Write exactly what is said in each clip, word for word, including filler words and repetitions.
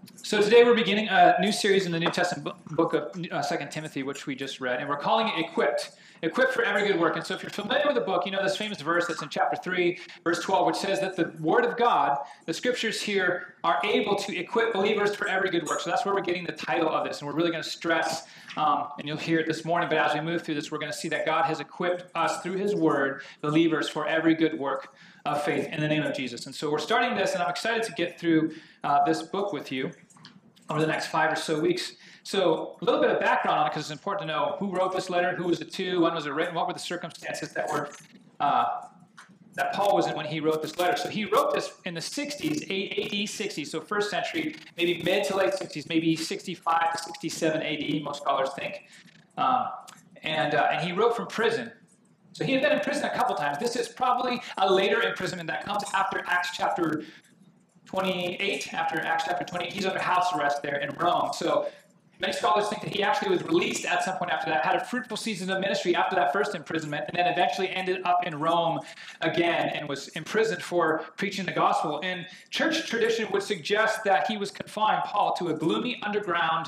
So today we're beginning a new series in the New Testament book of uh, Second Timothy, which we just read, and we're calling it Equipped. Equipped for every good work. And so if you're familiar with the book, you know this famous verse that's in chapter three, verse twelve, which says that the Word of God, the Scriptures here, are able to equip believers for every good work. So that's where we're getting the title of this, and we're really going to stress, um, and you'll hear it this morning, but as we move through this, we're going to see that God has equipped us through His Word, believers, for every good work of faith in the name of Jesus. And so we're starting this, and I'm excited to get through uh, this book with you over the next five or so weeks. So a little bit of background on it, because it's important to know who wrote this letter, who was it to, when was it written, what were the circumstances that were uh, that Paul was in when he wrote this letter. So he wrote this in the sixties, A D sixties, so first century, maybe mid to late sixties, maybe sixty-five to sixty-seven A D, most scholars think. Um, and, uh, and he wrote from prison. So he had been in prison a couple times. This is probably a later imprisonment that comes after Acts chapter twenty-eight, after Acts chapter twenty-eight. He's under house arrest there in Rome. So many scholars think that he actually was released at some point after that, had a fruitful season of ministry after that first imprisonment, and then eventually ended up in Rome again and was imprisoned for preaching the gospel. And church tradition would suggest that he was confined, Paul, to a gloomy underground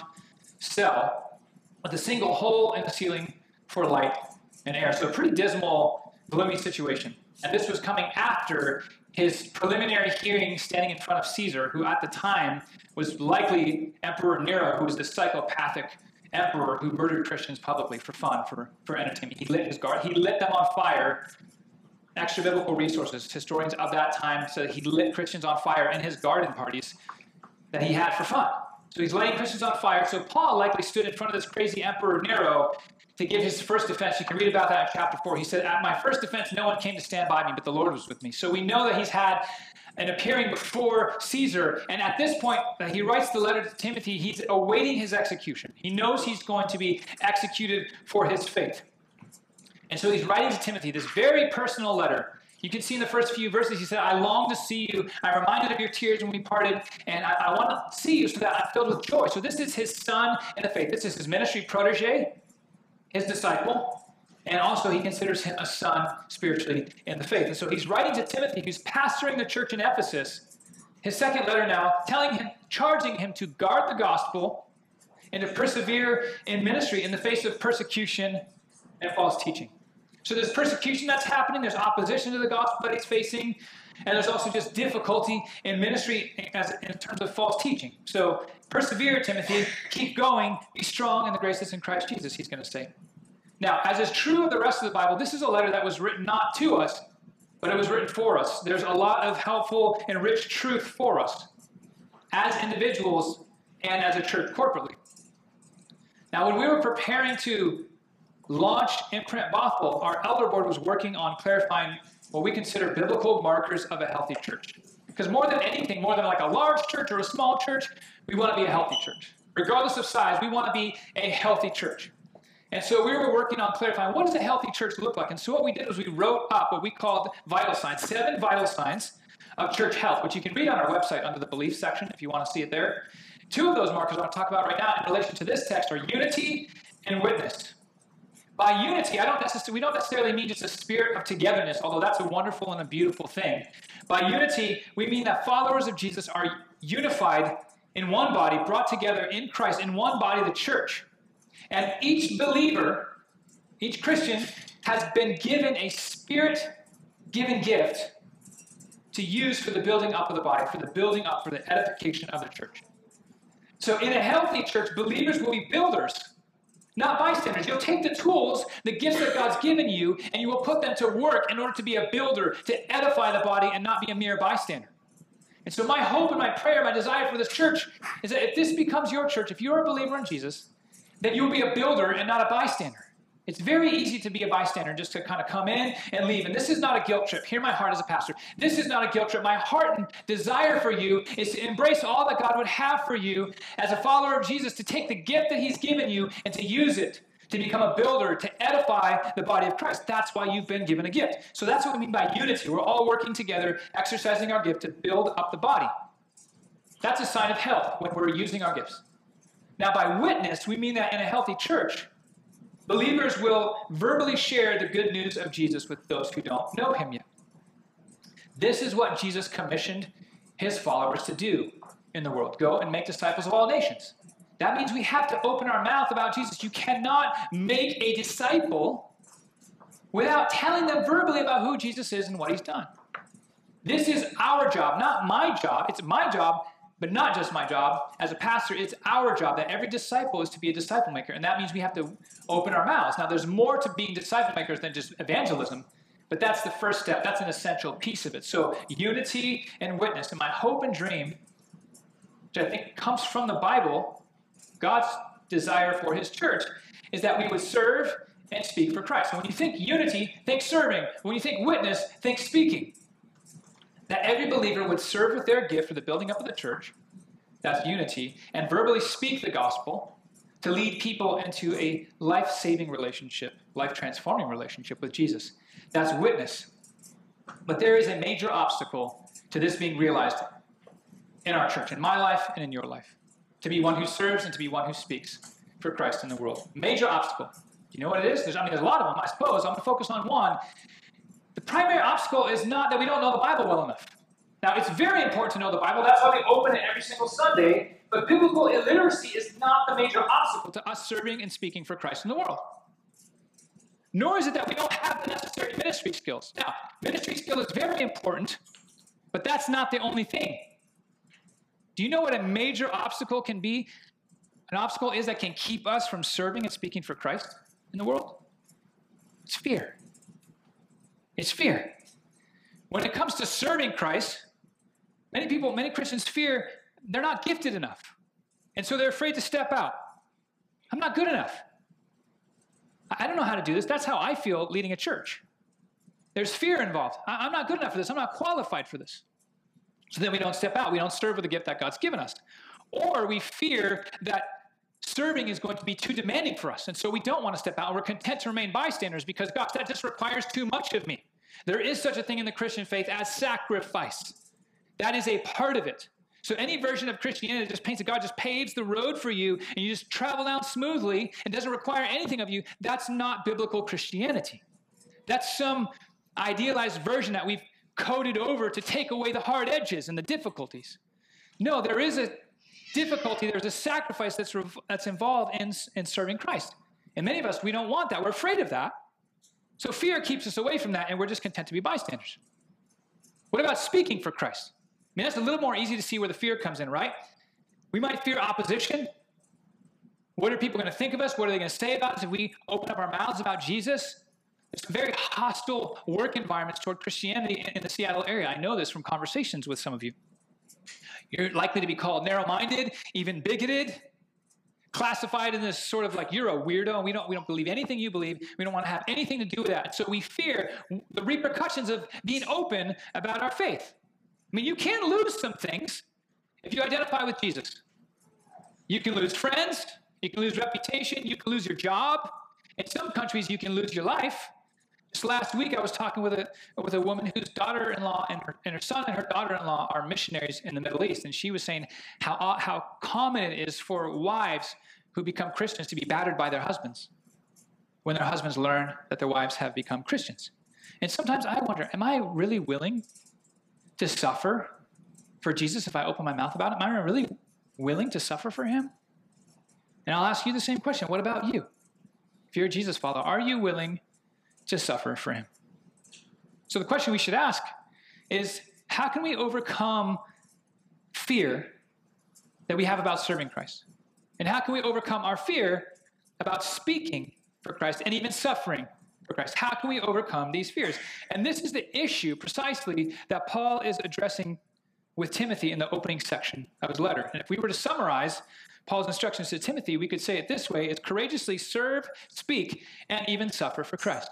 cell with a single hole in the ceiling for light and air. So a pretty dismal, gloomy situation. And this was coming after his preliminary hearing standing in front of Caesar, who at the time was likely Emperor Nero, who was the psychopathic emperor who murdered Christians publicly for fun, for, for entertainment. He lit his guard. He lit them on fire. Extra biblical resources, historians of that time said he lit Christians on fire in his garden parties that he had for fun. So he's lighting Christians on fire. So Paul likely stood in front of this crazy Emperor Nero to give his first defense. You can read about that in chapter four. He said, at my first defense, no one came to stand by me, but the Lord was with me. So we know that he's had an appearing before Caesar. And at this point, uh, he writes the letter to Timothy. He's awaiting his execution. He knows he's going to be executed for his faith. And so he's writing to Timothy this very personal letter. You can see in the first few verses, he said, I long to see you. I'm reminded of your tears when we parted, and I, I want to see you so that I'm filled with joy. So this is his son in the faith. This is his ministry protege, his disciple, and also he considers him a son spiritually in the faith. And so he's writing to Timothy, who's pastoring the church in Ephesus, his second letter now, telling him, charging him to guard the gospel and to persevere in ministry in the face of persecution and false teaching. So there's persecution that's happening, there's opposition to the gospel that he's facing, and there's also just difficulty in ministry as in terms of false teaching. So persevere, Timothy, keep going, be strong in the grace that's in Christ Jesus, he's going to say. Now, as is true of the rest of the Bible, this is a letter that was written not to us, but it was written for us. There's a lot of helpful and rich truth for us as individuals and as a church corporately. Now, when we were preparing to launch Imprint Bothell, our elder board was working on clarifying what we consider biblical markers of a healthy church. Because more than anything, more than like a large church or a small church, we want to be a healthy church. Regardless of size, we want to be a healthy church. And so we were working on clarifying, what does a healthy church look like? And so what we did was we wrote up what we called vital signs, seven vital signs of church health, which you can read on our website under the belief section if you want to see it there. Two of those markers I want to talk about right now in relation to this text are unity and witness. By unity, I don't necessarily, we don't necessarily mean just a spirit of togetherness, although that's a wonderful and a beautiful thing. By unity, we mean that followers of Jesus are unified in one body, brought together in Christ, in one body, the church. And each believer, each Christian, has been given a spirit-given gift to use for the building up of the body, for the building up, for the edification of the church. So in a healthy church, believers will be builders, not bystanders. You'll take the tools, the gifts that God's given you, and you will put them to work in order to be a builder, to edify the body and not be a mere bystander. And so my hope and my prayer, my desire for this church is that if this becomes your church, if you're a believer in Jesus, that you'll be a builder and not a bystander. It's very easy to be a bystander, just to kind of come in and leave. And this is not a guilt trip. Hear my heart as a pastor. This is not a guilt trip. My heart and desire for you is to embrace all that God would have for you as a follower of Jesus, to take the gift that he's given you and to use it to become a builder, to edify the body of Christ. That's why you've been given a gift. So that's what we mean by unity. We're all working together, exercising our gift to build up the body. That's a sign of health when we're using our gifts. Now, by witness, we mean that in a healthy church, believers will verbally share the good news of Jesus with those who don't know him yet. This is what Jesus commissioned his followers to do. in the world. Go and make disciples of all nations. That means we have to open our mouth about Jesus. You cannot make a disciple without telling them verbally about who Jesus is and what he's done. This is our job, not my job. It's my job, but not just my job. As a pastor, it's our job that every disciple is to be a disciple maker. And that means we have to open our mouths. Now, there's more to being disciple makers than just evangelism, but that's the first step. That's an essential piece of it. So unity and witness. And my hope and dream, which I think comes from the Bible, God's desire for his church, is that we would serve and speak for Christ. And when you think unity, think serving. When you think witness, think speaking. That every believer would serve with their gift for the building up of the church, that's unity, and verbally speak the gospel to lead people into a life-saving relationship, life-transforming relationship with Jesus. That's witness. But there is a major obstacle to this being realized in our church, in my life and in your life. To be one who serves and to be one who speaks for Christ in the world. Major obstacle. Do you know what it is? There's, I mean, there's a lot of them, I suppose. I'm going to focus on one. The primary obstacle is not that we don't know the Bible well enough. Now, it's very important to know the Bible. That's why we open it every single Sunday. But biblical illiteracy is not the major obstacle to us serving and speaking for Christ in the world. Nor is it that we don't have the necessary ministry skills. Now, ministry skill is very important, but that's not the only thing. Do you know what a major obstacle can be? An obstacle is that can keep us from serving and speaking for Christ in the world? It's fear. It's fear. When it comes to serving Christ, many people, many Christians fear they're not gifted enough. And so they're afraid to step out. I'm not good enough. I don't know how to do this. That's how I feel leading a church. There's fear involved. I'm not good enough for this. I'm not qualified for this. So then we don't step out. We don't serve with the gift that God's given us. Or we fear that serving is going to be too demanding for us. And so we don't want to step out. We're content to remain bystanders because, gosh, that just requires too much of me. There is such a thing in the Christian faith as sacrifice. That is a part of it. So any version of Christianity that just paints that God just paves the road for you and you just travel down smoothly and doesn't require anything of you, that's not biblical Christianity. That's some idealized version that we've coded over to take away the hard edges and the difficulties. No, there is a difficulty, there's a sacrifice that's, that's involved in, in serving Christ. And many of us, we don't want that. We're afraid of that. So fear keeps us away from that, and we're just content to be bystanders. What about speaking for Christ? I mean, that's a little more easy to see where the fear comes in, right? We might fear opposition. What are people going to think of us? What are they going to say about us if we open up our mouths about Jesus? There's some very hostile work environments toward Christianity in the Seattle area. I know this from conversations with some of you. You're likely to be called narrow-minded, even bigoted, classified in this sort of like, you're a weirdo. We don't, we don't believe anything you believe. We don't want to have anything to do with that. So we fear the repercussions of being open about our faith. I mean, you can lose some things if you identify with Jesus. You can lose friends. You can lose reputation. You can lose your job. In some countries, you can lose your life. Just last week, I was talking with a with a woman whose daughter-in-law and her, and her son and her daughter-in-law are missionaries in the Middle East, and she was saying how how common it is for wives who become Christians to be battered by their husbands when their husbands learn that their wives have become Christians. And sometimes I wonder, am I really willing to suffer for Jesus if I open my mouth about it? Am I really willing to suffer for him? And I'll ask you the same question. What about you? If you're a Jesus follower, are you willing to suffer for him? So the question we should ask is, how can we overcome fear that we have about serving Christ? And how can we overcome our fear about speaking for Christ and even suffering for Christ? How can we overcome these fears? And this is the issue precisely that Paul is addressing with Timothy in the opening section of his letter. And if we were to summarize Paul's instructions to Timothy, we could say it this way: it's courageously serve, speak, and even suffer for Christ.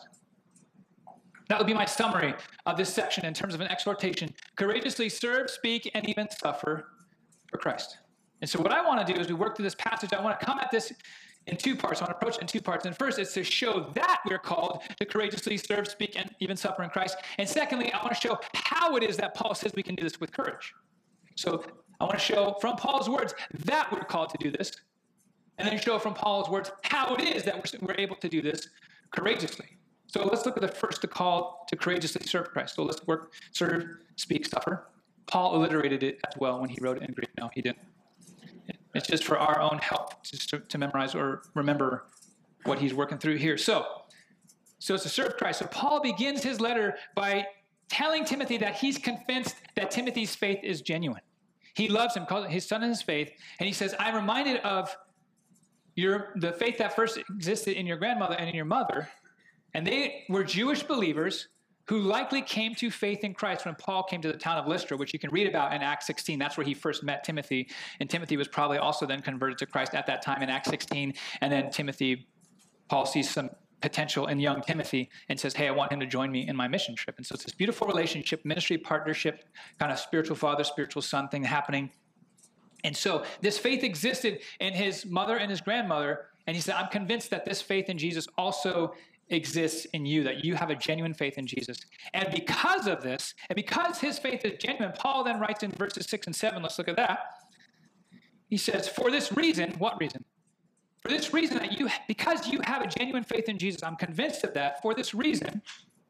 That would be my summary of this section in terms of an exhortation. Courageously serve, speak, and even suffer for Christ. And so what I want to do as we work through this passage, I want to come at this in two parts. I want to approach it in two parts. And first, it's to show that we're called to courageously serve, speak, and even suffer in Christ. And secondly, I want to show how it is that Paul says we can do this with courage. So I want to show from Paul's words that we're called to do this, and then show from Paul's words how it is that we're, we're able to do this courageously. So let's look at the first, the call to courageously serve Christ. So let's work, serve, speak, suffer. Paul alliterated it as well when he wrote it in Greek. No, he didn't. It's just for our own help, just to, to memorize or remember what he's working through here. So, so it's to serve Christ. So Paul begins his letter by telling Timothy that he's convinced that Timothy's faith is genuine. He loves him, calls his son in his faith, and he says, I'm reminded of your the faith that first existed in your grandmother and in your mother, and they were Jewish believers who likely came to faith in Christ when Paul came to the town of Lystra, which you can read about in Acts sixteen. That's where he first met Timothy, and Timothy was probably also then converted to Christ at that time in Acts sixteen, and then Timothy, Paul sees some potential in young Timothy and says, hey, I want him to join me in my mission trip. And so it's this beautiful relationship, ministry, partnership, kind of spiritual father, spiritual son thing happening. And so this faith existed in his mother and his grandmother, and he said, I'm convinced that this faith in Jesus also exists in you, that you have a genuine faith in Jesus. And because of this, and because his faith is genuine, Paul then writes in verses six and seven, let's look at that. He says, for this reason, what reason? For this reason, that you, because you have a genuine faith in Jesus, I'm convinced of that. For this reason,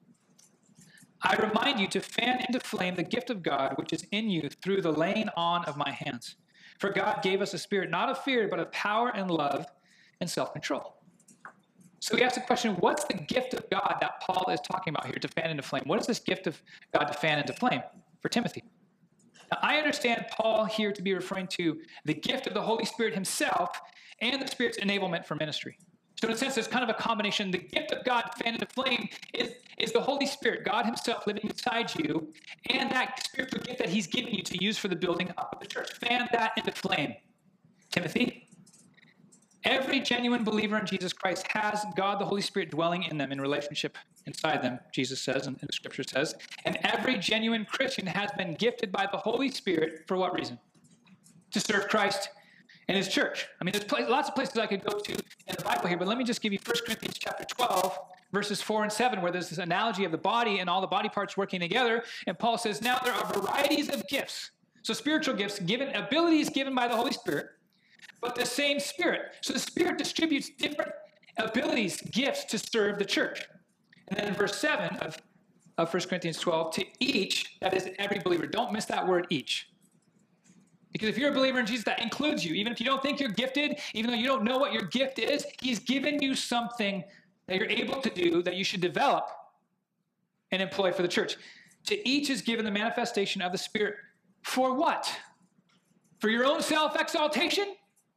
I remind you to fan into flame the gift of God, which is in you through the laying on of my hands. For God gave us a spirit, not of fear, but of power and love and self-control. So we ask the question, what's the gift of God that Paul is talking about here to fan into flame? What is this gift of God to fan into flame for Timothy? Now, I understand Paul here to be referring to the gift of the Holy Spirit himself and the Spirit's enablement for ministry. So in a sense, there's kind of a combination. The gift of God fanned into flame is, is the Holy Spirit, God himself living inside you, and that spiritual gift that he's given you to use for the building up of the church. Fan that into flame, Timothy. Every genuine believer in Jesus Christ has God the Holy Spirit dwelling in them in relationship inside them, Jesus says, and the Scripture says. And every genuine Christian has been gifted by the Holy Spirit for what reason? To serve Christ and his church. I mean, there's place, lots of places I could go to in the Bible here, but let me just give you First Corinthians chapter twelve, verses four and seven, where there's this analogy of the body and all the body parts working together. And Paul says, now there are varieties of gifts. So spiritual gifts, given abilities given by the Holy Spirit, but the same Spirit. So the Spirit distributes different abilities, gifts to serve the church. And then in verse seven of, of First Corinthians twelve, to each, that is every believer. Don't miss that word, each. Because if you're a believer in Jesus, that includes you. Even if you don't think you're gifted, even though you don't know what your gift is, he's given you something that you're able to do that you should develop and employ for the church. To each is given the manifestation of the Spirit. For what? For your own self-exaltation?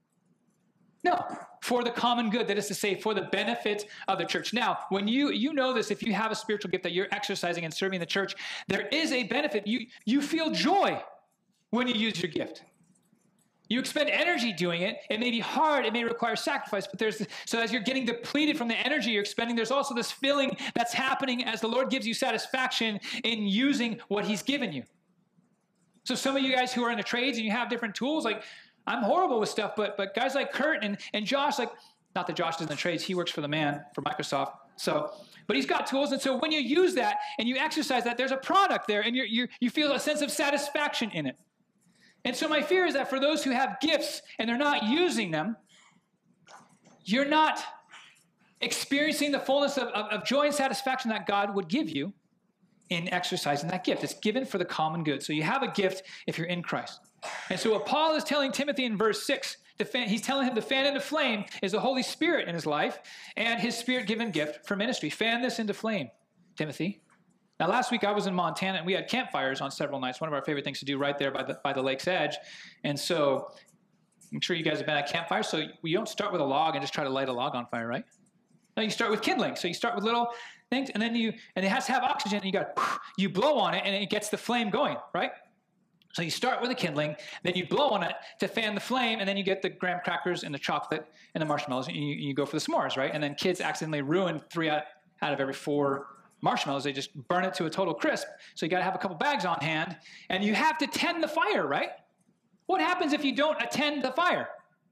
No, for the common good, that is to say, for the benefit of the church. Now, when you, you know this, if you have a spiritual gift that you're exercising and serving the church, there is a benefit. You, you feel joy when you use your gift. You expend energy doing it. It may be hard. It may require sacrifice, but there's, so as you're getting depleted from the energy you're expending, there's also this feeling that's happening as the Lord gives you satisfaction in using what he's given you. So some of you guys who are in the trades and you have different tools, like, I'm horrible with stuff, but but guys like Kurt and, and Josh, like, not that Josh does in the trades, he works for the man, for Microsoft, so, but he's got tools, and so when you use that and you exercise that, there's a product there, and you you you feel a sense of satisfaction in it. And so my fear is that for those who have gifts and they're not using them, you're not experiencing the fullness of, of, of joy and satisfaction that God would give you in exercising that gift. It's given for the common good. So you have a gift if you're in Christ. And so what Paul is telling Timothy in verse six, to fan, he's telling him to fan into flame is the Holy Spirit in his life and his Spirit-given gift for ministry. Fan this into flame, Timothy. Now, last week I was in Montana, and we had campfires on several nights, one of our favorite things to do right there by the, by the lake's edge. And so I'm sure you guys have been at campfires, so you don't start with a log and just try to light a log on fire, right? No, you start with kindling. So you start with little things, and then you, and it has to have oxygen, and you got, you blow on it, and it gets the flame going, right? So you start with a kindling, then you blow on it to fan the flame, and then you get the graham crackers and the chocolate and the marshmallows, and you, you go for the s'mores, right? And then kids accidentally ruin three out, out of every four marshmallows. They just burn it to a total crisp. So you got to have a couple bags on hand, and you have to tend the fire, right? What happens if you don't attend the fire?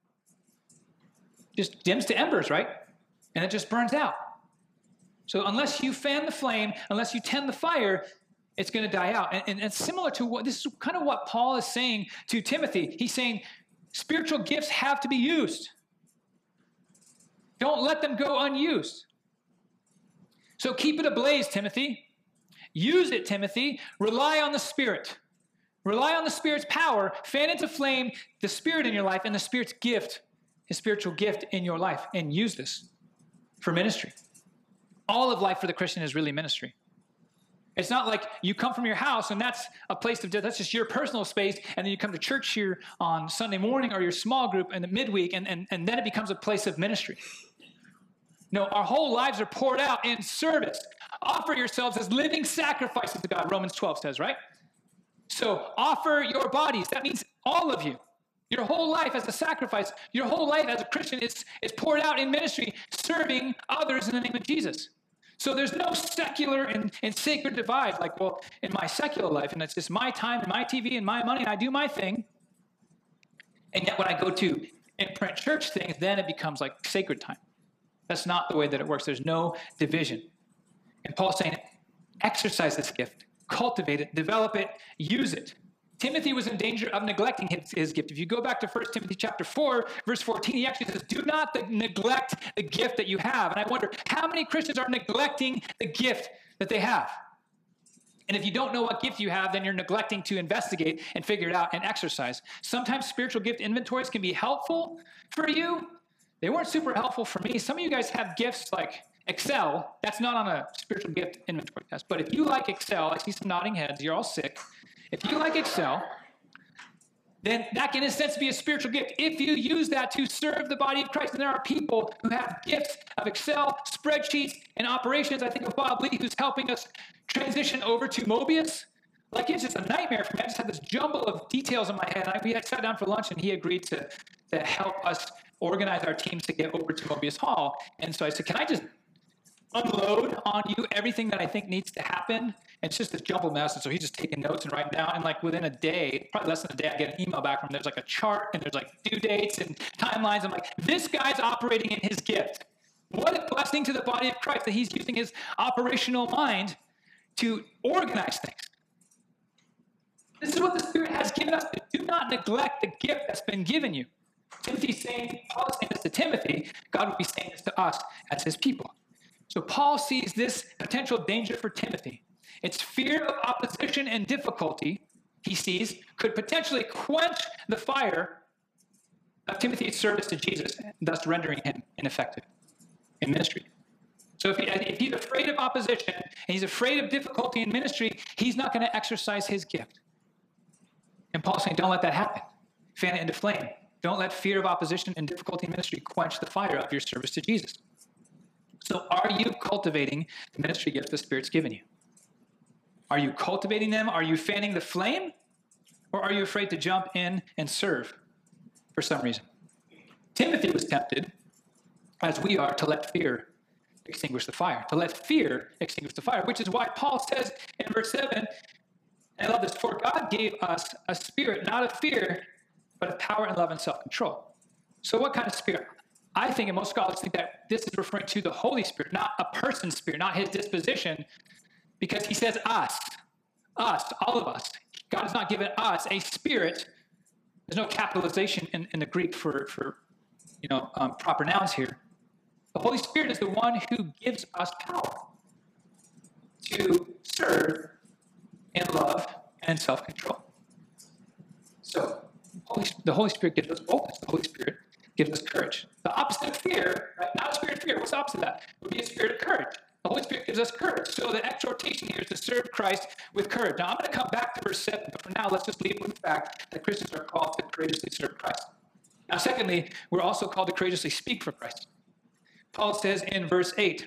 Just dims to embers, right? And it just burns out. So unless you fan the flame, unless you tend the fire, it's going to die out. And, and it's similar to what, this is kind of what Paul is saying to Timothy. He's saying spiritual gifts have to be used. Don't let them go unused. So keep it ablaze, Timothy. Use it, Timothy. Rely on the Spirit. Rely on the Spirit's power. Fan into flame the Spirit in your life and the Spirit's gift, his spiritual gift in your life, and use this for ministry. All of life for the Christian is really ministry. It's not like you come from your house and that's a place of death. That's just your personal space. And then you come to church here on Sunday morning or your small group in the midweek, and, and, and then it becomes a place of ministry. No, our whole lives are poured out in service. Offer yourselves as living sacrifices to God, Romans twelve says, right? So offer your bodies. That means all of you. Your whole life as a sacrifice, your whole life as a Christian is, is poured out in ministry, serving others in the name of Jesus. So there's no secular and, and sacred divide, like, well, in my secular life, and it's just my time and my T V and my money, and I do my thing. And yet when I go to in-print church things, then it becomes like sacred time. That's not the way that it works. There's no division. And Paul's saying, exercise this gift, cultivate it, develop it, use it. Timothy was in danger of neglecting his, his gift. If you go back to First Timothy chapter four, verse fourteen, he actually says, do not the, neglect the gift that you have. And I wonder, how many Christians are neglecting the gift that they have? And if you don't know what gift you have, then you're neglecting to investigate and figure it out and exercise. Sometimes spiritual gift inventories can be helpful for you. They weren't super helpful for me. Some of you guys have gifts like Excel. That's not on a spiritual gift inventory test. But if you like Excel, I see some nodding heads. You're all sick. If you like Excel, then that can, in a sense, be a spiritual gift if you use that to serve the body of Christ. And there are people who have gifts of Excel, spreadsheets, and operations. I think of Bob Lee, who's helping us transition over to Mobius. Like, it's just a nightmare for me. I just had this jumble of details in my head. And I, we had sat down for lunch, and he agreed to, to help us organize our teams to get over to Mobius Hall. And so I said, can I just unload on you everything that I think needs to happen? And it's just this jumbled mess. And so he's just taking notes and writing down. And like within a day, probably less than a day, I get an email back from him. There's like a chart and there's like due dates and timelines. I'm like, this guy's operating in his gift. What a blessing to the body of Christ that he's using his operational mind to organize things. This is what the Spirit has given us. Do not neglect the gift that's been given you. Timothy's saying, Paul is saying this to Timothy. God would be saying this to us as his people. So Paul sees this potential danger for Timothy. It's fear of opposition and difficulty, he sees, could potentially quench the fire of Timothy's service to Jesus, thus rendering him ineffective in ministry. So if, he, if he's afraid of opposition and he's afraid of difficulty in ministry, he's not going to exercise his gift. And Paul's saying, don't let that happen. Fan it into flame. Don't let fear of opposition and difficulty in ministry quench the fire of your service to Jesus. So are you cultivating the ministry gift the Spirit's given you? Are you cultivating them? Are you fanning the flame? Or are you afraid to jump in and serve for some reason? Timothy was tempted, as we are, to let fear extinguish the fire. To let fear extinguish the fire, which is why Paul says in verse seven, and I love this, for God gave us a spirit, not of fear, but of power and love and self-control. So what kind of spirit? I think, and most scholars think that this is referring to the Holy Spirit, not a person's spirit, not his disposition, because he says us, us, all of us. God has not given us a spirit. There's no capitalization in, in the Greek for, for you know, um, proper nouns here. The Holy Spirit is the one who gives us power to serve in love and self-control. So Holy, the Holy Spirit gives us boldness. The Holy Spirit gives us courage. The opposite of fear, right? Not a spirit of fear. What's the opposite of that? It would be a spirit of courage. The Holy Spirit gives us courage. So the exhortation here is to serve Christ with courage. Now, I'm going to come back to verse seven, but for now, let's just leave with the fact that Christians are called to courageously serve Christ. Now, secondly, we're also called to courageously speak for Christ. Paul says in verse eight,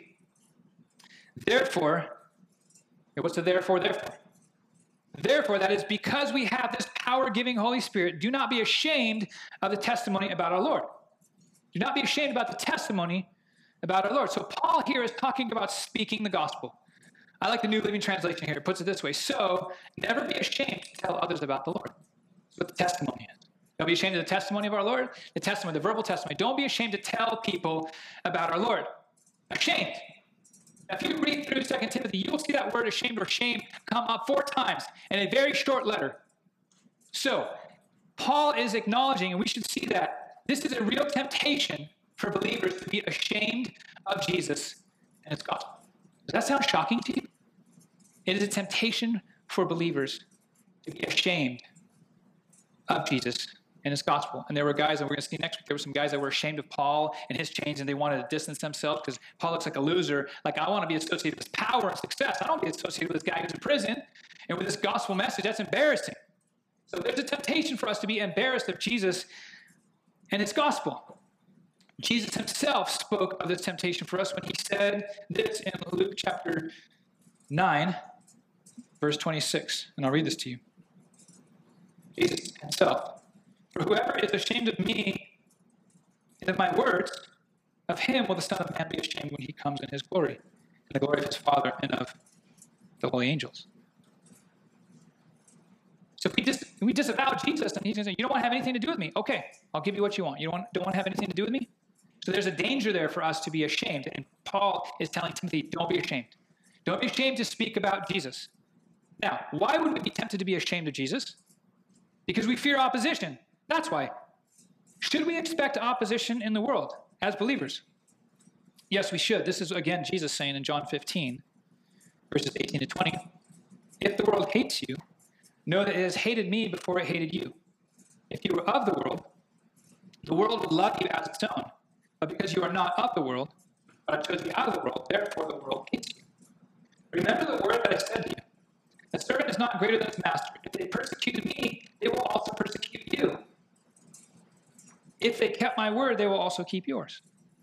therefore, what's the therefore, therefore? Therefore, that is because we have this power-giving Holy Spirit, do not be ashamed of the testimony about our Lord. Do not be ashamed about the testimony about our Lord. So Paul here is talking about speaking the gospel. I like the New Living Translation here. It puts it this way. So never be ashamed to tell others about the Lord. That's what the testimony is. Don't be ashamed of the testimony of our Lord, the testimony, the verbal testimony. Don't be ashamed to tell people about our Lord. Ashamed. Now, if you read through Second Timothy, you'll see that word ashamed or shame come up four times in a very short letter. So Paul is acknowledging, and we should see that this is a real temptation for believers to be ashamed of Jesus and his gospel. Does that sound shocking to you? It is a temptation for believers to be ashamed of Jesus and his gospel. And there were guys that we're going to see next week. There were some guys that were ashamed of Paul and his chains, and they wanted to distance themselves because Paul looks like a loser. Like, I want to be associated with power and success. I don't want to be associated with this guy who's in prison and with this gospel message. That's embarrassing. So there's a temptation for us to be embarrassed of Jesus and his gospel. Jesus himself spoke of this temptation for us when he said this in Luke chapter nine, verse twenty-six. And I'll read this to you. Jesus himself, for whoever is ashamed of me and of my words, of him will the Son of Man be ashamed when he comes in his glory, and the glory of his Father and of the holy angels. So if we, dis- if we disavow Jesus, then he's going to say, you don't want to have anything to do with me. Okay, I'll give you what you want. You don't want, don't want to have anything to do with me? So there's a danger there for us to be ashamed. And Paul is telling Timothy, don't be ashamed. Don't be ashamed to speak about Jesus. Now, why would we be tempted to be ashamed of Jesus? Because we fear opposition. That's why. Should we expect opposition in the world as believers? Yes, we should. This is, again, Jesus saying in John fifteen, verses eighteen to twenty, if the world hates you, know that it has hated me before it hated you. If you were of the world, the world would love you as its own. But because you are not of the world, but I chose you out of the world, therefore the world hates you. Remember the word that I said to you. The servant is not greater than his master. If they persecuted me, they will also persecute you. If they kept my word, they will also keep yours.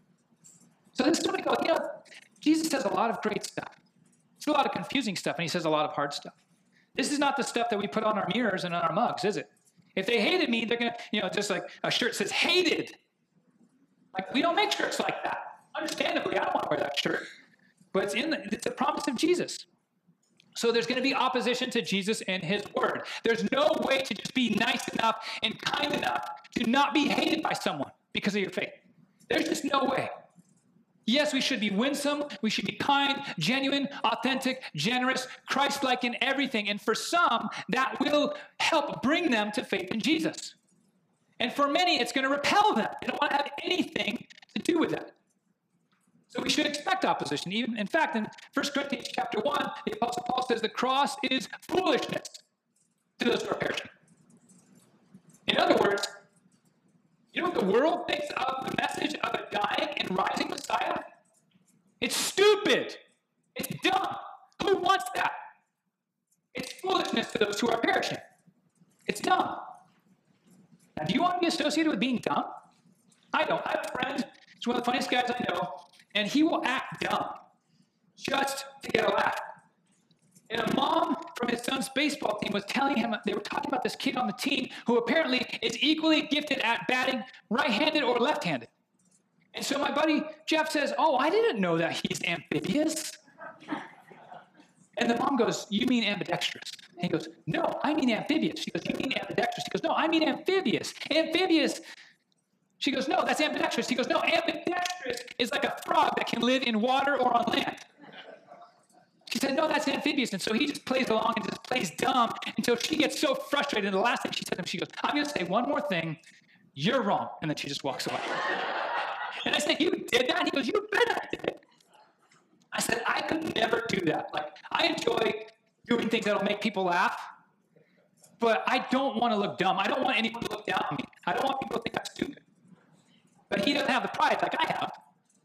So then somebody goes, you know, Jesus says a lot of great stuff. It's a lot of confusing stuff, and he says a lot of hard stuff. This is not the stuff that we put on our mirrors and on our mugs, is it? If they hated me, they're going to, you know, just like a shirt says hated. Like, we don't make shirts like that. Understandably, I don't want to wear that shirt. But it's in the, it's a promise of Jesus. So there's going to be opposition to Jesus and his word. There's no way to just be nice enough and kind enough to not be hated by someone because of your faith. There's just no way. Yes, we should be winsome, we should be kind, genuine, authentic, generous, Christ-like in everything. And for some, that will help bring them to faith in Jesus. And for many, it's going to repel them. They don't want to have anything to do with that. So we should expect opposition. Even in fact, in First Corinthians chapter one, the Apostle Paul says the cross is foolishness to those who are perishing. In other words, you know what the world thinks of the message of a dying and rising Messiah? It's stupid. It's dumb. Who wants that? It's foolishness to those who are perishing. It's dumb. Now, do you want to be associated with being dumb? I don't. I have a friend. He's one of the funniest guys I know, and he will act dumb just to get a laugh. And a mom from his son's baseball team was telling him, they were talking about this kid on the team who apparently is equally gifted at batting right-handed or left-handed. And so my buddy Jeff says, oh, I didn't know that he's amphibious. And the mom goes, you mean ambidextrous? And he goes, no, I mean amphibious. She goes, you mean ambidextrous? He goes, no, I mean amphibious. Amphibious. She goes, no, that's ambidextrous. He goes, no, ambidextrous is like a frog that can live in water or on land. She said, no, that's amphibious. And so he just plays along and just plays dumb until she gets so frustrated. And the last thing she said to him, she goes, I'm going to say one more thing. You're wrong. And then she just walks away. And I said, you did that? He goes, you bet I did it. I said, I could never do that. Like, I enjoy doing things that'll make people laugh, but I don't want to look dumb. I don't want anyone to look down on me. I don't want people to think I'm stupid. But he doesn't have the pride like I have.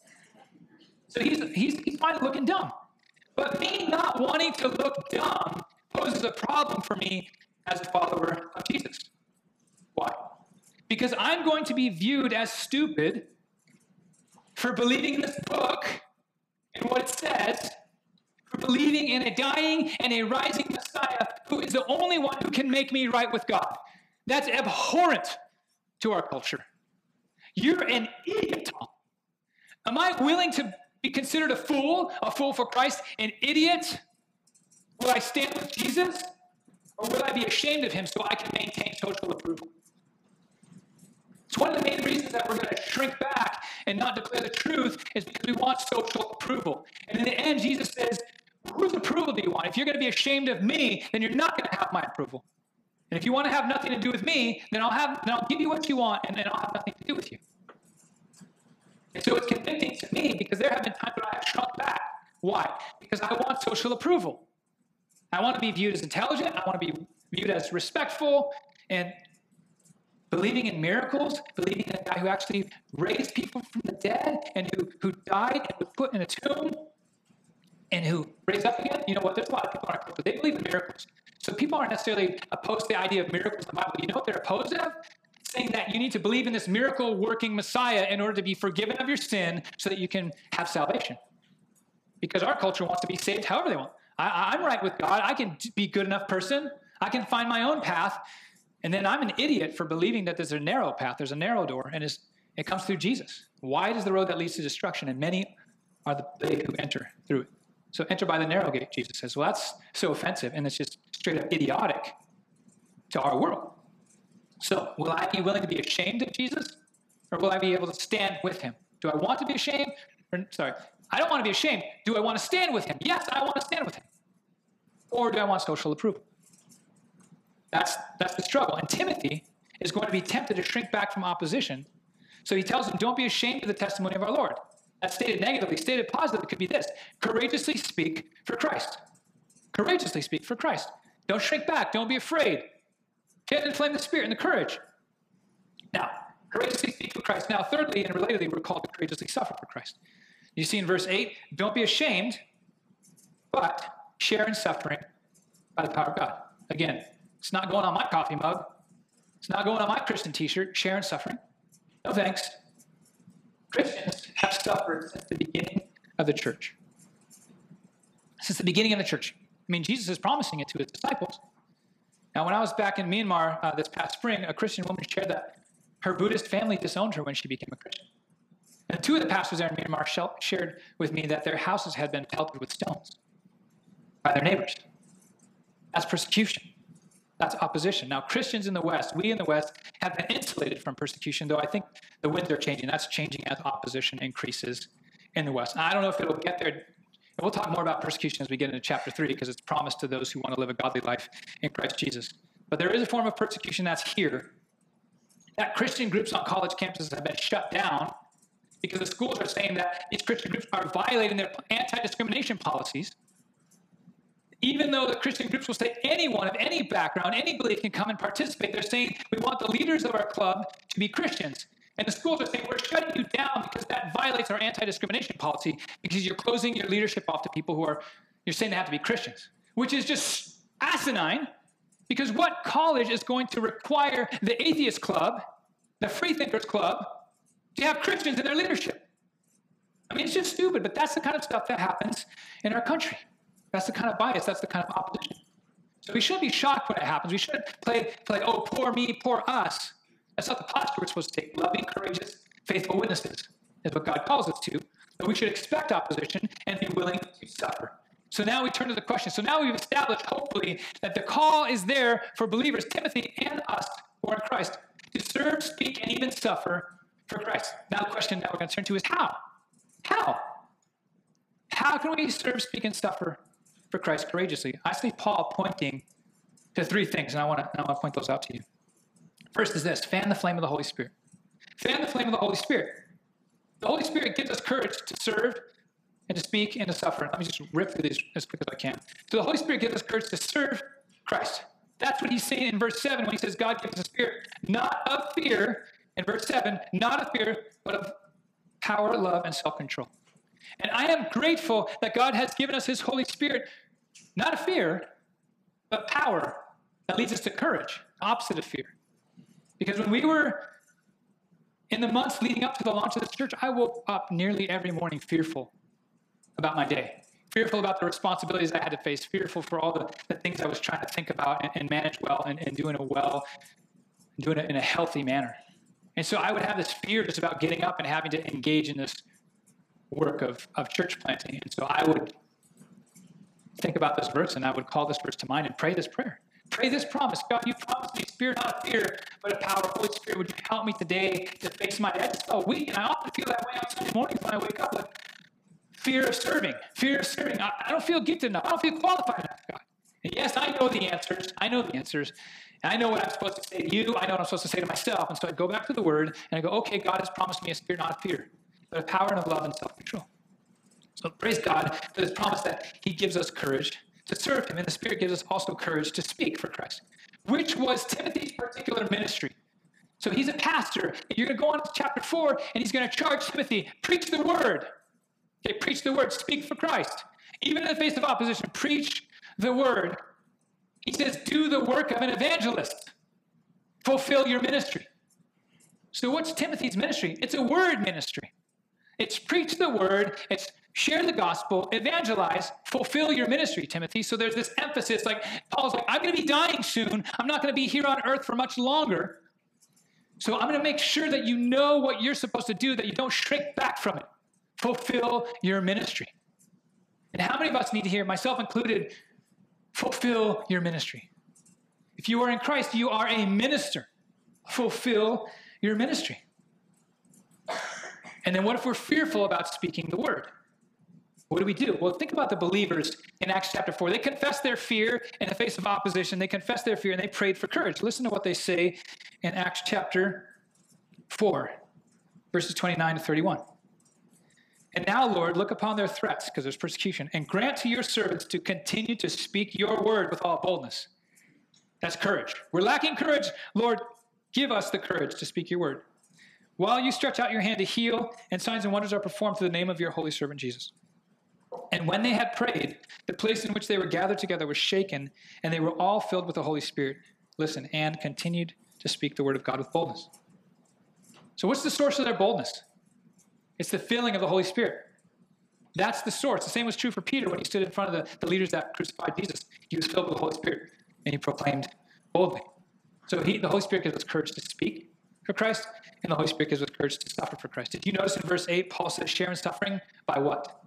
So he's, he's, he's fine looking dumb. But me not wanting to look dumb poses a problem for me as a follower of Jesus. Why? Because I'm going to be viewed as stupid for believing in this book and what it says, for believing in a dying and a rising Messiah who is the only one who can make me right with God. That's abhorrent to our culture. You're an idiot, Tom. Am I willing to be considered a fool, a fool for Christ, an idiot? Will I stand with Jesus? Or will I be ashamed of him so I can maintain social approval? It's one of the main reasons that we're going to shrink back and not declare the truth is because we want social approval. And in the end, Jesus says, whose approval do you want? If you're going to be ashamed of me, then you're not going to have my approval. And if you want to have nothing to do with me, then I'll have, then I'll give you what you want, and then I'll have nothing to do with you. And so it's convicting to me because there have been times when I have shrunk back. Why? Because I want social approval. I want to be viewed as intelligent. I want to be viewed as respectful and believing in miracles, believing in a guy who actually raised people from the dead and who, who died and was put in a tomb and who raised up again. You know what? There's a lot of people aren't, but they believe in miracles. So people aren't necessarily opposed to the idea of miracles in the Bible. You know what they're opposed to? Saying that you need to believe in this miracle-working Messiah in order to be forgiven of your sin so that you can have salvation. Because our culture wants to be saved however they want. I, I'm right with God. I can be a good enough person. I can find my own path. And then I'm an idiot for believing that there's a narrow path. There's a narrow door, and it's, it comes through Jesus. Wide is the road that leads to destruction, and many are the they who enter through it. So enter by the narrow gate, Jesus says. Well, that's so offensive, and it's just straight up idiotic to our world. So will I be willing to be ashamed of Jesus, or will I be able to stand with him? Do I want to be ashamed? Or, sorry, I don't want to be ashamed. Do I want to stand with him? Yes, I want to stand with him. Or do I want social approval? That's, that's the struggle. And Timothy is going to be tempted to shrink back from opposition. So he tells him, don't be ashamed of the testimony of our Lord. That's stated negatively. Stated positively, it could be this: courageously speak for Christ. Courageously speak for Christ. Don't shrink back. Don't be afraid. Get and inflame the spirit and the courage. Now, courageously speak for Christ. Now, thirdly, and relatedly, we're called to courageously suffer for Christ. You see in verse eight, don't be ashamed, but share in suffering by the power of God. Again, it's not going on my coffee mug. It's not going on my Christian t-shirt. Share in suffering. No thanks. Christians have suffered since the beginning of the church. Since the beginning of the church. I mean, Jesus is promising it to his disciples. Now, when I was back in Myanmar uh, this past spring, a Christian woman shared that her Buddhist family disowned her when she became a Christian. And two of the pastors there in Myanmar shared with me that their houses had been pelted with stones by their neighbors. That's persecution. That's opposition. Now, Christians in the West, we in the West, have been insulated from persecution, though I think the winds are changing. That's changing as opposition increases in the West. And I don't know if it'll get there. And we'll talk more about persecution as we get into chapter three, because it's promised to those who want to live a godly life in Christ Jesus. But there is a form of persecution that's here. That Christian groups on college campuses have been shut down because the schools are saying that these Christian groups are violating their anti-discrimination policies. Even though the Christian groups will say anyone of any background, any belief can come and participate, they're saying we want the leaders of our club to be Christians. And the schools are saying we're shutting you down because that violates our anti-discrimination policy, because you're closing your leadership off to people who are, you're saying they have to be Christians, which is just asinine, because what college is going to require the atheist club, the freethinkers club, to have Christians in their leadership? I mean, it's just stupid, but that's the kind of stuff that happens in our country. That's the kind of bias. That's the kind of opposition. So we shouldn't be shocked when it happens. We shouldn't play, play, oh, poor me, poor us. That's not the posture we're supposed to take. Loving, courageous, faithful witnesses is what God calls us to. But we should expect opposition and be willing to suffer. So now we turn to the question. So now we've established, hopefully, that the call is there for believers, Timothy and us who are in Christ, to serve, speak, and even suffer for Christ. Now the question that we're going to turn to is how? How? How can we serve, speak, and suffer for Christ courageously? I see Paul pointing to three things, and I want to I want to point those out to you. First is this: fan the flame of the Holy Spirit. Fan the flame of the Holy Spirit. The Holy Spirit gives us courage to serve and to speak and to suffer. Let me just rip through these as quick as I can. So the Holy Spirit gives us courage to serve Christ. That's what he's saying in verse seven when he says God gives us a spirit not of fear. In verse seven, not of fear, but of power, love, and self-control. And I am grateful that God has given us his Holy Spirit, not of fear, but power that leads us to courage, opposite of fear. Because when we were in the months leading up to the launch of this church, I woke up nearly every morning fearful about my day, fearful about the responsibilities I had to face, fearful for all the, the things I was trying to think about and, and manage well and, and doing it well, and doing it in a healthy manner. And so I would have this fear just about getting up and having to engage in this work of, of church planting. And so I would think about this verse, and I would call this verse to mind and pray this prayer. Pray this promise. God, you promised me spirit, not of fear, but a power. Holy Spirit, would you help me today to face my day? I just felt weak, and I often feel that way on Sunday mornings when I wake up, like fear of serving, fear of serving. I, I don't feel gifted enough. I don't feel qualified enough, God. And yes, I know the answers. I know the answers. And I know what I'm supposed to say to you. I know what I'm supposed to say to myself. And so I go back to the Word, and I go, okay, God has promised me a spirit, not of fear, but of power and of love and self-control. So praise God for this promise that he gives us courage to serve him, and the Spirit gives us also courage to speak for Christ, which was Timothy's particular ministry. So he's a pastor. You're going to go on to chapter four, and he's going to charge Timothy, preach the word. Okay, preach the word, speak for Christ. Even in the face of opposition, preach the word. He says, do the work of an evangelist. Fulfill your ministry. So what's Timothy's ministry? It's a word ministry. It's preach the word. It's share the gospel, evangelize, fulfill your ministry, Timothy. So there's this emphasis, like Paul's like, I'm going to be dying soon. I'm not going to be here on earth for much longer. So I'm going to make sure that you know what you're supposed to do, that you don't shrink back from it. Fulfill your ministry. And how many of us need to hear, myself included, fulfill your ministry? If you are in Christ, you are a minister. Fulfill your ministry. And then what if we're fearful about speaking the word? What do we do? Well, think about the believers in Acts chapter four. They confessed their fear in the face of opposition. They confessed their fear and they prayed for courage. Listen to what they say in Acts chapter four, verses twenty-nine to thirty-one. And now, Lord, look upon their threats, because there's persecution, and grant to your servants to continue to speak your word with all boldness. That's courage. We're lacking courage. Lord, give us the courage to speak your word. While you stretch out your hand to heal, and signs and wonders are performed through the name of your holy servant Jesus. And when they had prayed, the place in which they were gathered together was shaken, and they were all filled with the Holy Spirit. Listen, and continued to speak the word of God with boldness. So what's the source of their boldness? It's the filling of the Holy Spirit. That's the source. The same was true for Peter when he stood in front of the, the leaders that crucified Jesus. He was filled with the Holy Spirit, and he proclaimed boldly. So he, the Holy Spirit gives us courage to speak for Christ, and the Holy Spirit gives us courage to suffer for Christ. Did you notice in verse eight, Paul says, share in suffering by what?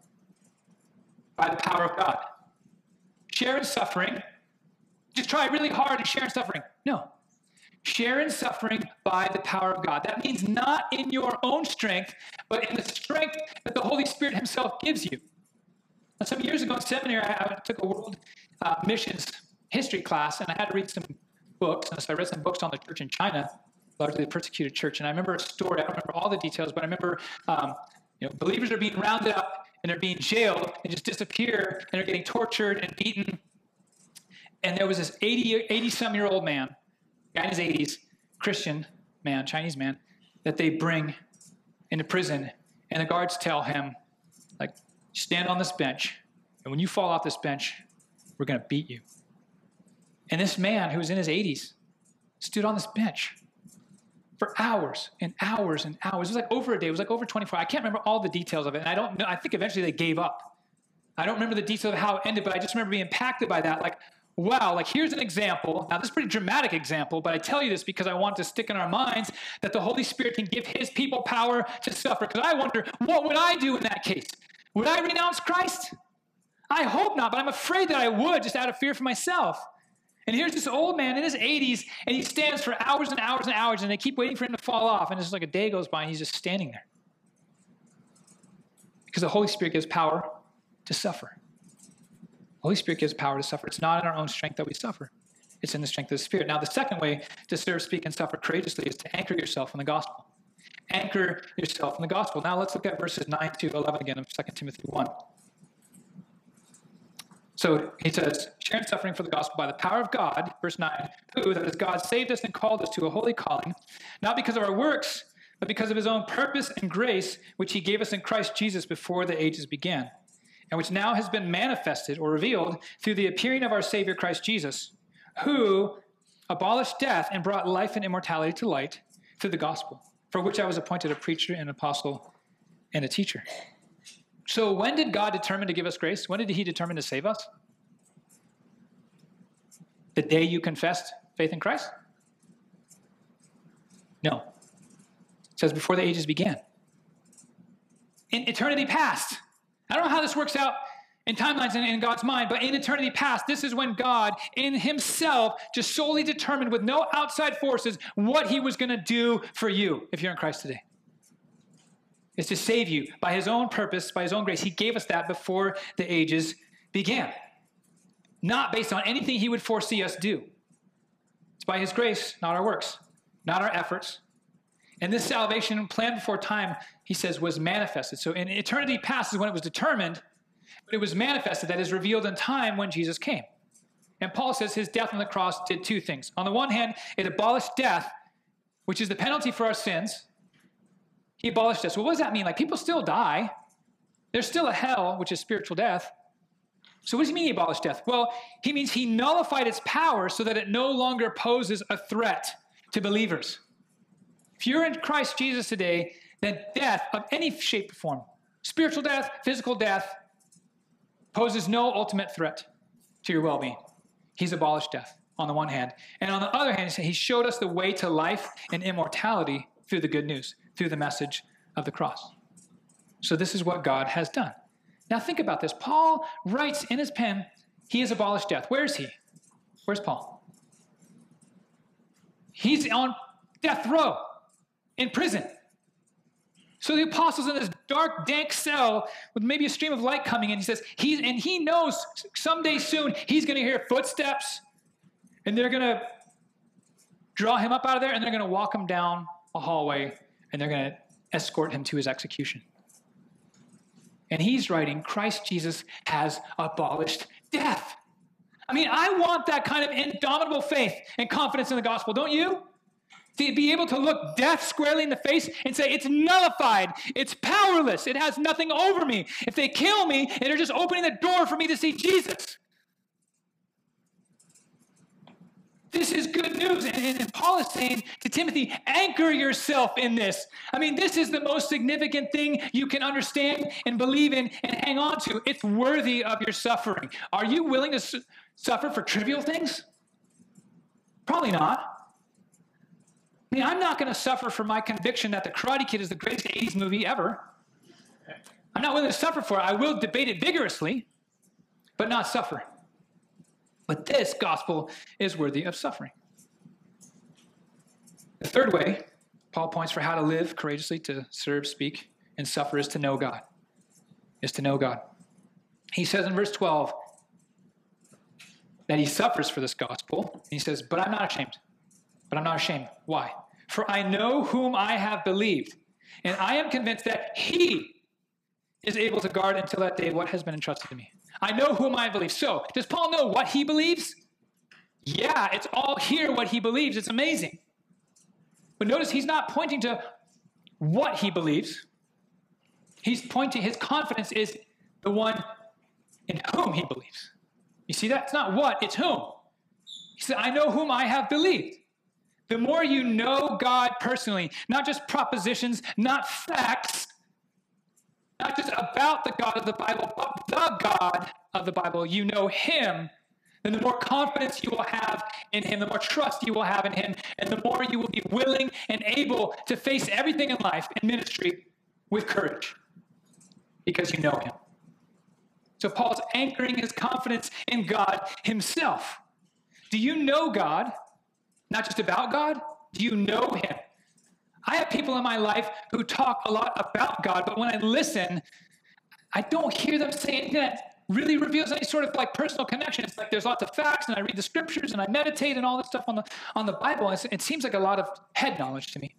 By the power of God. Share in suffering. Just try really hard and share in suffering. No. Share in suffering by the power of God. That means not in your own strength, but in the strength that the Holy Spirit himself gives you. Now, some years ago in seminary, I, I took a world uh, missions history class, and I had to read some books. And so I read some books on the church in China, largely the persecuted church. And I remember a story. I don't remember all the details, but I remember um, you know, believers are being rounded up, and they're being jailed and just disappear, and they're getting tortured and beaten. And there was this eighty-some-year-old man, guy in his eighties, Christian man, Chinese man, that they bring into prison. And the guards tell him, like, stand on this bench, and when you fall off this bench, we're going to beat you. And this man, who was in his eighties, stood on this bench for hours and hours and hours. It was like over a day. It was like over twenty-four. I can't remember all the details of it. And I don't know. I think eventually they gave up. I don't remember the details of how it ended, but I just remember being impacted by that. Like, wow, like here's an example. Now, this is a pretty dramatic example, but I tell you this because I want to stick in our minds that the Holy Spirit can give his people power to suffer. Because I wonder, what would I do in that case? Would I renounce Christ? I hope not, but I'm afraid that I would, just out of fear for myself. And here's this old man in his eighties, and he stands for hours and hours and hours, and they keep waiting for him to fall off, and it's just like a day goes by, and he's just standing there. Because the Holy Spirit gives power to suffer. The Holy Spirit gives power to suffer. It's not in our own strength that we suffer. It's in the strength of the Spirit. Now, the second way to serve, speak, and suffer courageously is to anchor yourself in the gospel. Anchor yourself in the gospel. Now, let's look at verses nine to eleven again of Second Timothy one. So he says, share in suffering for the gospel by the power of God, verse nine, who, that is God, saved us and called us to a holy calling, not because of our works, but because of his own purpose and grace, which he gave us in Christ Jesus before the ages began, and which now has been manifested or revealed through the appearing of our Savior Christ Jesus, who abolished death and brought life and immortality to light through the gospel, for which I was appointed a preacher and apostle and a teacher. So when did God determine to give us grace? When did he determine to save us? The day you confessed faith in Christ? No. It says before the ages began. In eternity past. I don't know how this works out in timelines and in God's mind, but in eternity past, this is when God in himself just solely determined with no outside forces what he was going to do for you if you're in Christ today. Is to save you by his own purpose, by his own grace. He gave us that before the ages began. Not based on anything he would foresee us do. It's by his grace, not our works, not our efforts. And this salvation planned before time, he says, was manifested. So in eternity past is when it was determined, but it was manifested, that is revealed in time when Jesus came. And Paul says his death on the cross did two things. On the one hand, it abolished death, which is the penalty for our sins. He abolished death. So what does that mean? Like, people still die. There's still a hell, which is spiritual death. So what does he mean he abolished death? Well, he means he nullified its power so that it no longer poses a threat to believers. If you're in Christ Jesus today, then death of any shape or form, spiritual death, physical death, poses no ultimate threat to your well-being. He's abolished death on the one hand. And on the other hand, he showed us the way to life and immortality through the good news, through the message of the cross. So this is what God has done. Now think about this. Paul writes in his pen, he has abolished death. Where is he? Where's Paul? He's on death row, in prison. So the apostle's in this dark, dank cell with maybe a stream of light coming in. He says, he's, and he knows someday soon he's going to hear footsteps, and they're going to draw him up out of there, and they're going to walk him down a hallway, and they're going to escort him to his execution. And he's writing, Christ Jesus has abolished death. I mean, I want that kind of indomitable faith and confidence in the gospel, don't you? To be able to look death squarely in the face and say, it's nullified, it's powerless, it has nothing over me. If they kill me, they're just opening the door for me to see Jesus. This is good news. And, and Paul is saying to Timothy, anchor yourself in this. I mean, this is the most significant thing you can understand and believe in and hang on to. It's worthy of your suffering. Are you willing to su- suffer for trivial things? Probably not. I mean, I'm not going to suffer for my conviction that The Karate Kid is the greatest eighties movie ever. I'm not willing to suffer for it. I will debate it vigorously, but not suffer. But this gospel is worthy of suffering. The third way Paul points for how to live courageously, to serve, speak, and suffer is to know God. Is to know God. He says in verse twelve that he suffers for this gospel. And he says, but I'm not ashamed. But I'm not ashamed. Why? For I know whom I have believed, and I am convinced that he is able to guard until that day what has been entrusted to me. I know whom I believe. So, does Paul know what he believes? Yeah, it's all here what he believes. It's amazing. But notice he's not pointing to what he believes. He's pointing, his confidence is the one in whom he believes. You see that? It's not what, it's whom. He said, I know whom I have believed. The more you know God personally, not just propositions, not facts, not just about the God of the Bible, but the God of the Bible, you know him, then the more confidence you will have in him, the more trust you will have in him, and the more you will be willing and able to face everything in life and ministry with courage because you know him. So Paul's anchoring his confidence in God himself. Do you know God? Not just about God? Do you know him? I have people in my life who talk a lot about God, but when I listen, I don't hear them say anything that really reveals any sort of like personal connection. It's like there's lots of facts, and I read the scriptures, and I meditate and all this stuff on the on the Bible. And it seems like a lot of head knowledge to me,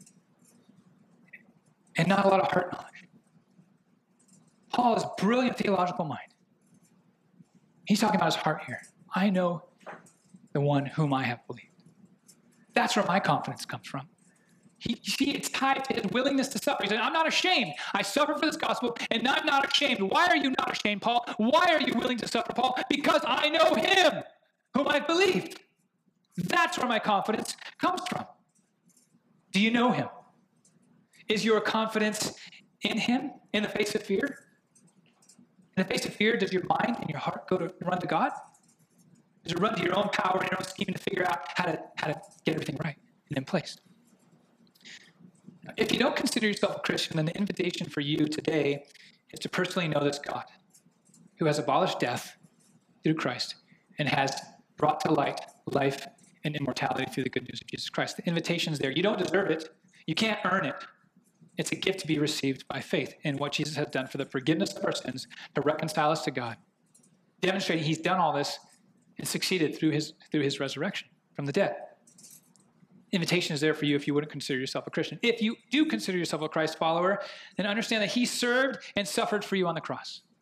and not a lot of heart knowledge. Paul has a brilliant theological mind. He's talking about his heart here. I know the one whom I have believed. That's where my confidence comes from. He, you see, it's tied to his willingness to suffer. He said, I'm not ashamed. I suffer for this gospel, and I'm not ashamed. Why are you not ashamed, Paul? Why are you willing to suffer, Paul? Because I know him whom I've believed. That's where my confidence comes from. Do you know him? Is your confidence in him in the face of fear? In the face of fear, does your mind and your heart go to run to God? Does it run to your own power and your own scheming to figure out how to, how to get everything right and in place? If you don't consider yourself a Christian, then the invitation for you today is to personally know this God who has abolished death through Christ and has brought to light life and immortality through the good news of Jesus Christ. The invitation is there. You don't deserve it. You can't earn it. It's a gift to be received by faith in what Jesus has done for the forgiveness of our sins, to reconcile us to God, demonstrating he's done all this and succeeded through his through his resurrection from the dead. Invitation is there for you if you wouldn't consider yourself a Christian. If you do consider yourself a Christ follower, then understand that he served and suffered for you on the cross.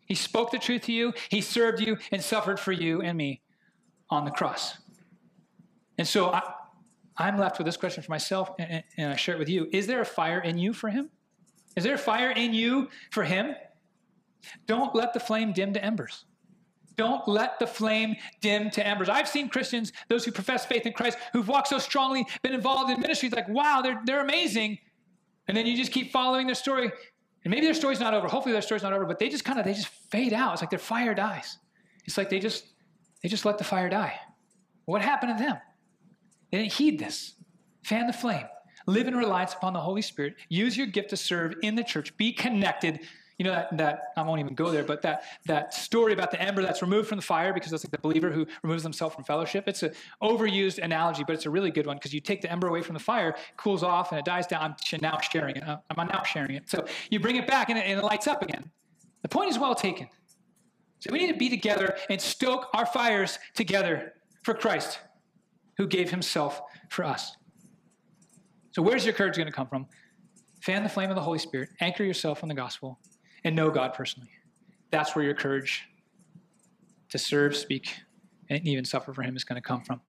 He spoke the truth to you. He served you and suffered for you and me on the cross. And so I, I'm left with this question for myself, and, and I share it with you. Is there a fire in you for him? Is there a fire in you for him? Don't let the flame dim to embers. Don't let the flame dim to embers. I've seen Christians, those who profess faith in Christ, who've walked so strongly, been involved in ministries, like, wow, they're, they're amazing. And then you just keep following their story. And maybe their story's not over. Hopefully their story's not over, but they just kind of, they just fade out. It's like their fire dies. It's like they just, they just let the fire die. What happened to them? They didn't heed this. Fan the flame. Live in reliance upon the Holy Spirit. Use your gift to serve in the church. Be connected. You know, that, that I won't even go there, but that, that story about the ember that's removed from the fire, because that's like the believer who removes themselves from fellowship. It's an overused analogy, but it's a really good one, because you take the ember away from the fire, it cools off, and it dies down. I'm now sharing it. I'm now sharing it. So you bring it back, and it, and it lights up again. The point is well taken. So we need to be together and stoke our fires together for Christ, who gave himself for us. So where's your courage going to come from? Fan the flame of the Holy Spirit. Anchor yourself on the gospel. And know God personally. That's where your courage to serve, speak, and even suffer for him is going to come from.